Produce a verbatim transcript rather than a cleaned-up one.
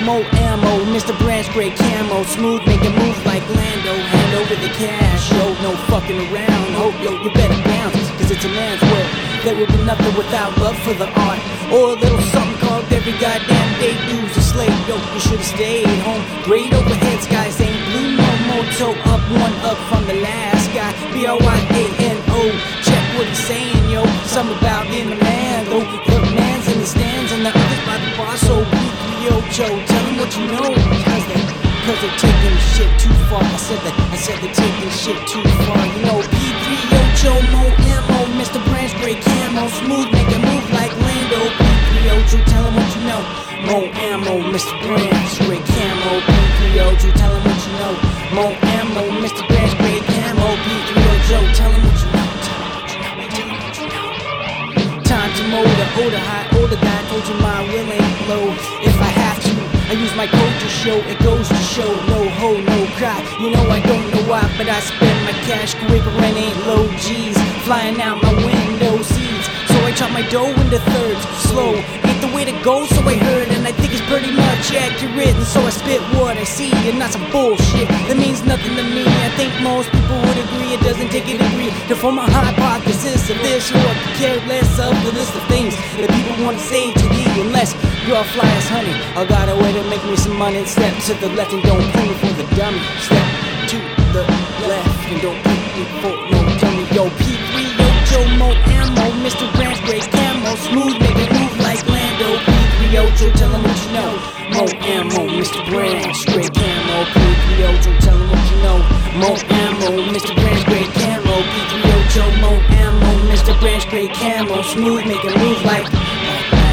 more ammo, Mister Branch Great Camo, smooth, make a move like Lando, hand over the cash, yo, no fucking around, hope, yo, you better bounce, cause it's a man's world, there would be nothing without love for the art, or a little something called every goddamn day, dues a slave, yo, you should've stayed home, great overhead, skies ain't blue, no moto, up one up from the last guy, B R Y A N O, check what he's saying, yo, something about being a man, though, the man's in the stands, and the others by the bar, so P three Ocho, tell them what you know, cause they, cause they're taking shit too far, I said that, I said they're taking shit too far, you know, P three Ocho, more ammo, Mister Branch Great Camo, smooth, make a move like Lando, P three Ocho, tell them what you know, more ammo, Mister Branch Great Camo, P three Ocho, tell them what you know, more ammo, Mister Branch Great Camo, P three Ocho, tell them what you know, tell them what you know, tell them what you know. Time to mold the older high, older guy, told you my will ain't low, if I have to, I use my code to show, it goes to show, no ho, no cry, you know I don't know why, but I spend my cash quick, rent ain't low, G's, flying out my window seats, so I chop my dough into thirds, slow, ain't the way to go, so I heard, and I think it's pretty much accurate, and so I spit what I see, and not some bullshit, that means nothing to me, I think most people would agree, it doesn't take a degree to form a hypothesis of this, or I could care less of the list of things that people want to say to thee, unless you're fly as honey, I got a way to make me some money, step to the left and don't play me for the dummy, step to the left and don't play me for no dummy, yo, P three Ocho, more ammo, Mister Branch Great Camo, smooth, make it move like Lando, P three Ocho, tell them what you know, more ammo, Mister Branch Great Camo, P three Ocho, tell them what you know, more ammo, Mister Branch Great Camo, P three Ocho, more ammo, Mister Branch Great Camo, smooth, make it move like